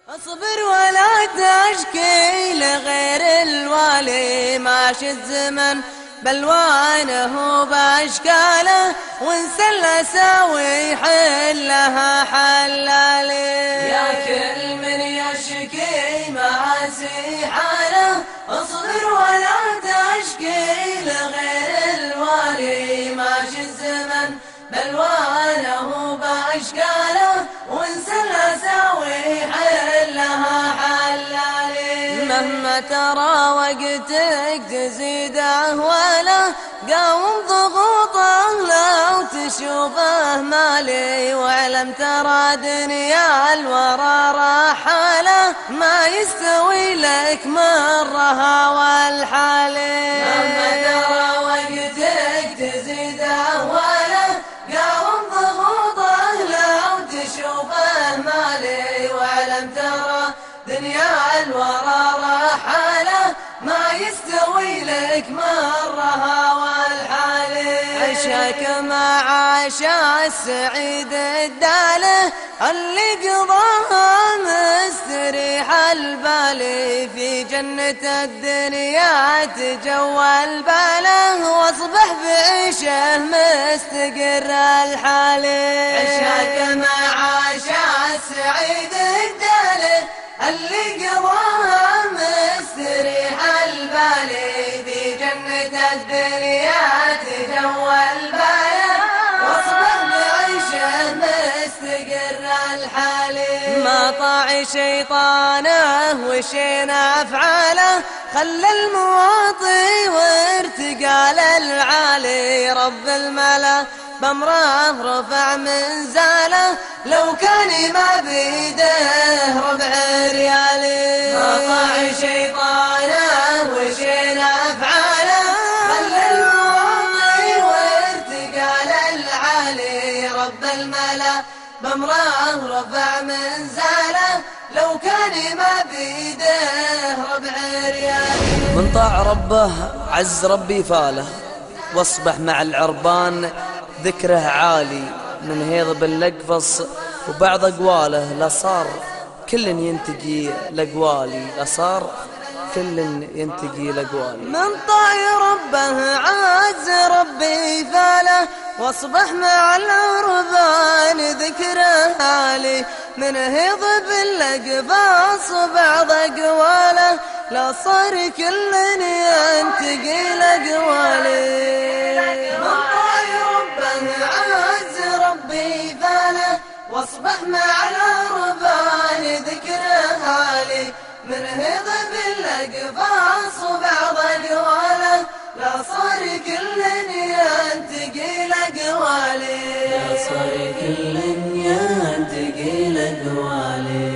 اصبر ولا تشكي لغير الوالي، ماشي الزمن بلوانه باشكاله، وانسى الاساوي حلها حلالي. يا كل من يشكي مآسي حاله، اصبر ولا تشكي لغير الوالي، ماشي الزمن بلوانه باشكاله، وانسى الاساوي حلها حلالي. مهما ترى وقتك تزيد اهواله، قاوم ضغوطه لو تشوفه مالي، واعلم ترى دنيا الورى رحاله، ما يستوي لك مرها والحالي. مهما ترى وقتك تزيد اهواله، قاوم ضغوطه لو تشوفه مالي، واعلم ترى دنيا الورى رحاله، ما يستوي لك مرها والحالي. عشاك ما عاش السعيد الداله، اللي قضاها مستريح البالي، في جنة الدنيا تجول باله، واصبح بعيشه مستقر الحالي. عشاك ما عاش السعيد الداله، اللي قضاها مستريح البالي، في جنة الدنيا تجول باله، واصبح بعيشه مستقر الحالي. ما طاع شيطانه وشين افعاله، خلى المواطي وارتقال العالي، رب الملا بامره رفع منزاله، لو كان ما بيده ربع ريالي. ما طاع شيطانه وشين افعاله، خلى المواطي وارتقال العالي، رب الملا بامره رفع منزاله، لو كان ما بيده ربع ريالي. من طاع ربه عز ربي فاله، واصبح مع العربان ذكره عالي، من هيض باللقفص وبعض اقواله، لا صار كل ينتجي لاقوالي، لا صار كل ينتجي لاقوالي. من طاع ربه عز ربي فاله، واصبح مع العربان ذكره عالي، من هيض باللقفاص بعض اقواله، لا صار كل ينتقي لاقوالي. من طاع ربه عز ربي فاله، واصبح مع العربان ذكره عالي، من هيض باللقفاص وبعض اقواله، لا صار كل ينتقي لاقوالي. لا صار كل ينتقي لاقوالي.